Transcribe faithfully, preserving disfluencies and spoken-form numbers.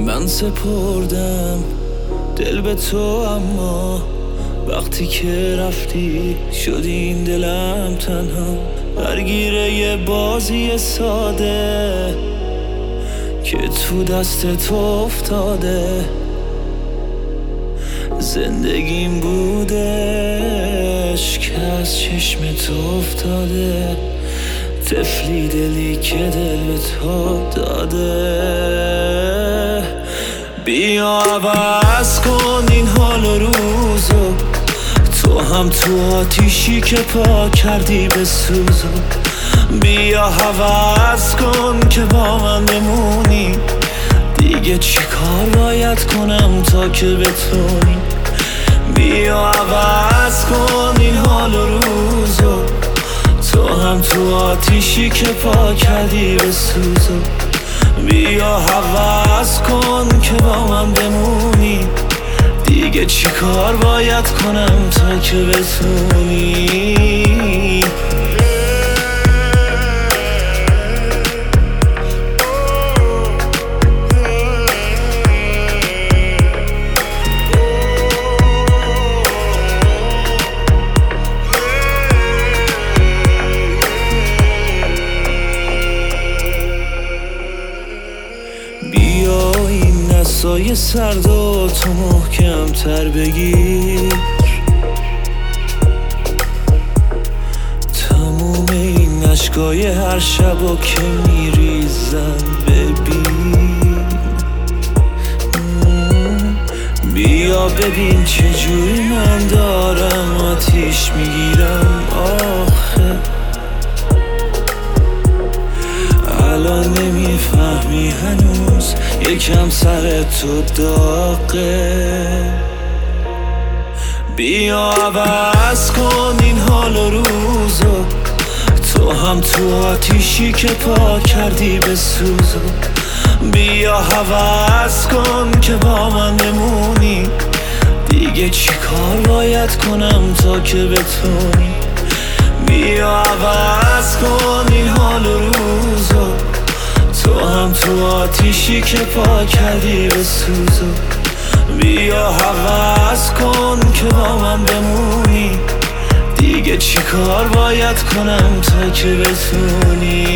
من سپردم دل به تو، اما وقتی که رفتی شدی این دلم تنها، درگیر یه بازی ساده که تو دست تو افتاده. زندگیم بودش که از چشم تو افتاده، طفلی دلی که دل به تو داده. بیا عوض کن این حال و روزو، تو هم تو آتیشی که پا کردی به سوزو. بیا عوض کن که با من بمونی، دیگه چی کار باید کنم تا که بتونی. بیا عوض کن این حال و روزو، تو هم تو آتیشی که پا کردی به سوزو. بیا عوض کن که با من بمونی، دیگه چی کار باید کنم تا که بتونی. بیا این نسای سرد و تو محکم تر بگیر، تموم این اشکای هر شبا که میریزن ببین. بیا ببین چجوری من دارم آتیش میگیرم آخه، الان نمیفهمی هنوز یکم سر تو داغه. بیا عوض کن این حال و روزو، تو هم تو آتیشی که پا کردی به سوزو. بیا عوض کن که با من بمونی، دیگه چی کار باید کنم تا که بتونی. بیا عوض کن این حال و روزو، تو هم تو آتیشی که پا کردی به سوزو. بیا عوض کن که با من بمونی، دیگه چی کار باید کنم تا که بتونی.